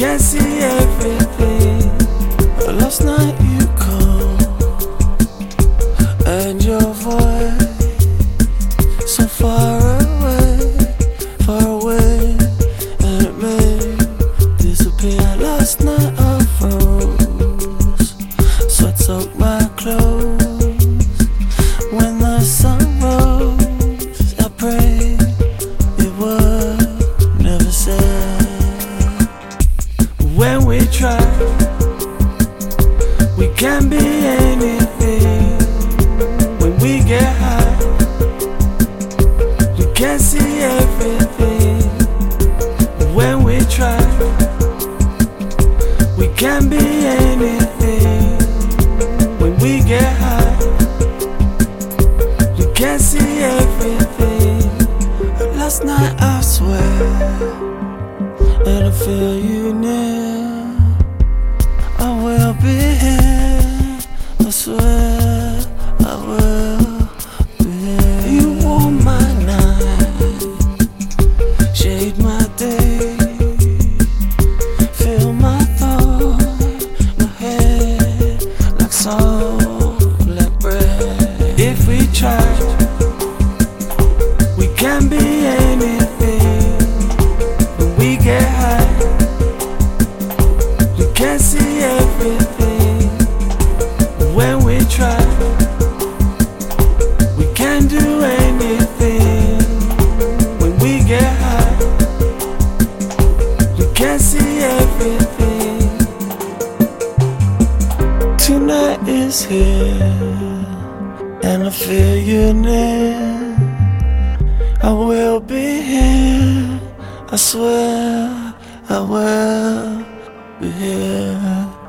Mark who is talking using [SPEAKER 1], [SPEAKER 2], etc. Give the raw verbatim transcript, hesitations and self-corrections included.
[SPEAKER 1] can't see everything. But last night you called, and your voice so far away, far away, and it made me disappear. Last night I froze, sweat soaked my clothes. When the sun rose, I prayed it would never set. When we try, we can be anything. When we get high, we can't see everything. When we try, we can be anything. When we get high, we can't see everything. But last night I swear, and I feel you near. I will be here, I swear I will be here. You warm my night, shade my day, fill my thought, my head like salt, like bread. If we try, we can be anything. When we get high, we can't see everything. When we try, we can do anything. When we get high, we can't see everything. Tonight is here, and I feel you near. I will be here, I swear I will be here.